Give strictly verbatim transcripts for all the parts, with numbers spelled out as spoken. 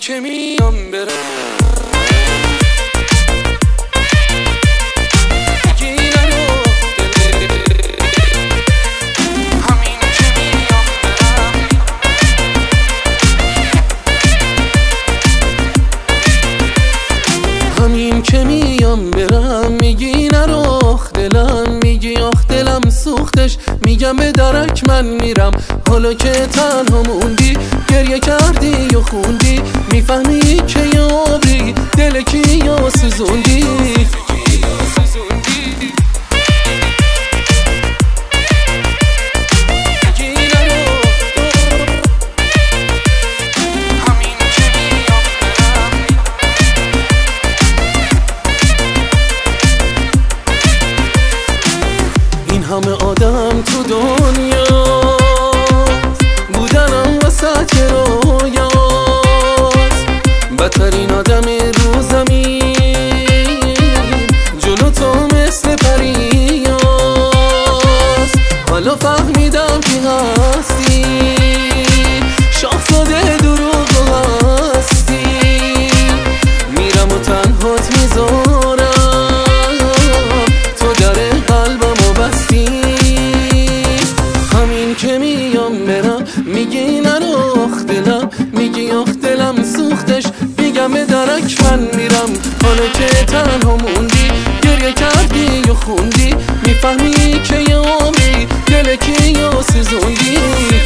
که میام برم همین که میام برم میگی نرخ دلم، میگی آخ دلم سوختش، میگم به درک من میرم. حالا که تنها موندی گریه کردی و خوندی، میفهمی که یابی دل کی یا سوزوندی. همه آدم تو دنیا بودنم وسط رویاست، بدترین آدم رو زمین جلو تو مثل پریاست. حالا فهمیدم که هستی شاهزاده دروغ هستی، میرم و تنهات میذارم تو در قلبم که میام برم میگی نرخ دلم، میگی آخ دلم سوختش، میگم به درک من میرم. حالا که تنها موندی گریه کردی و خوندی، میفهمی که یابی دل کی یا سوزوندی.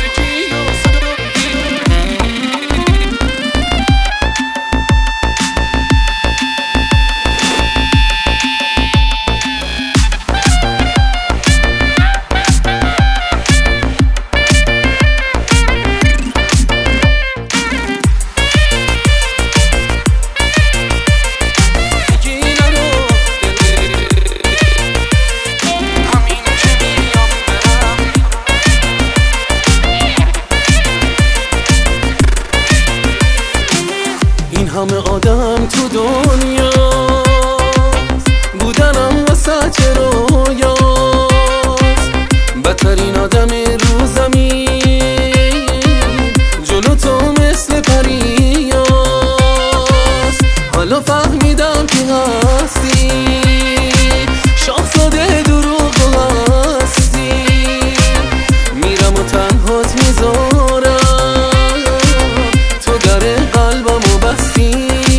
همه آدم تو دنیا بودنم وسط رویاست، بدترین آدم رو زمین جلو تو مثل پریاست. حالا فهمیدم که هستی شاهزاده دروغ هستی، میرم و تنهات میذارم تو در قلبم و بستی.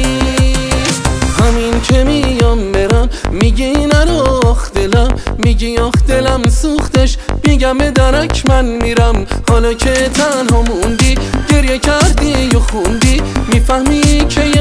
همین که میام برم میگی نرخ دلم، میگی آخ دلم سوختش، میگم به درک من میرم. حالا که تنها موندی گریه کردی و خوندی، میفهمی که